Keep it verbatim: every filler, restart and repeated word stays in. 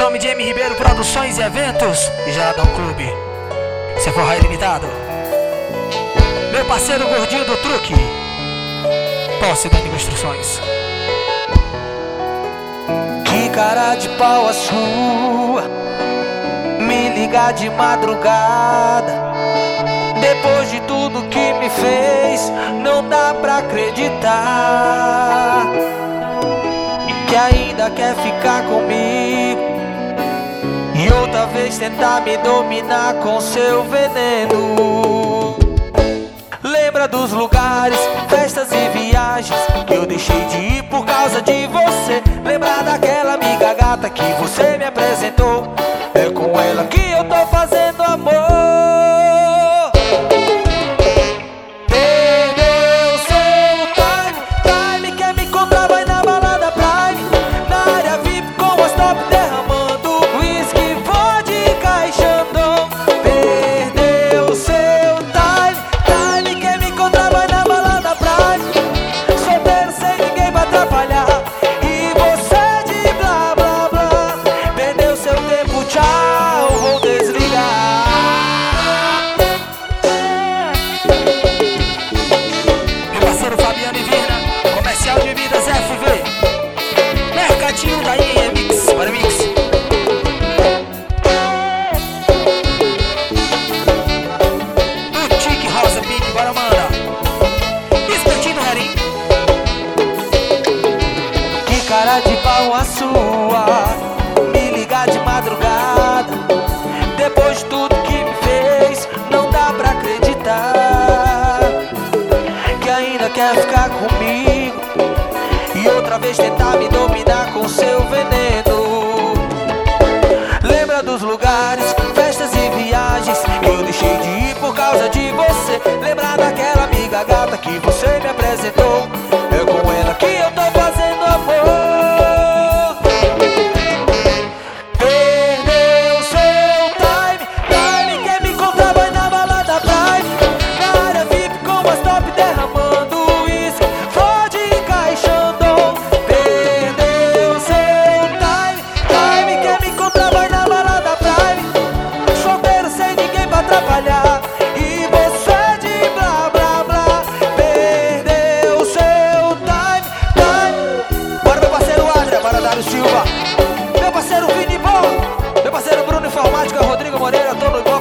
nome de M Ribeiro Produções e Eventos e Geradão Clube. Sephora Ilimitado. Meu parceiro gordinho do truque. Posse dando instruções. Que cara de pau a sua, me ligar de madrugada. Depois de tudo que me fez, não dá pra acreditar que ainda quer ficar comigo e outra vez tentar me dominar com seu veneno. Lembra dos lugares, festas e viagens que eu deixei de ir por causa de você. Lembra daquela amiga gata que você me apresentou. É com ela que eu tô fazendo amor. Cara de pau a sua, me ligar de madrugada. Depois de tudo que me fez, não dá pra acreditar que ainda quer ficar comigo e outra vez tentar me dominar com seu veneno. Lembra dos lugares, festas e viagens que eu deixei de ir por causa de você. Lembra daquela amiga gata que você me apresentou. É com ela que eu tô fazendo amor. Silva, meu parceiro Vini Bom, meu parceiro Bruno Informática, Rodrigo Moreira, todo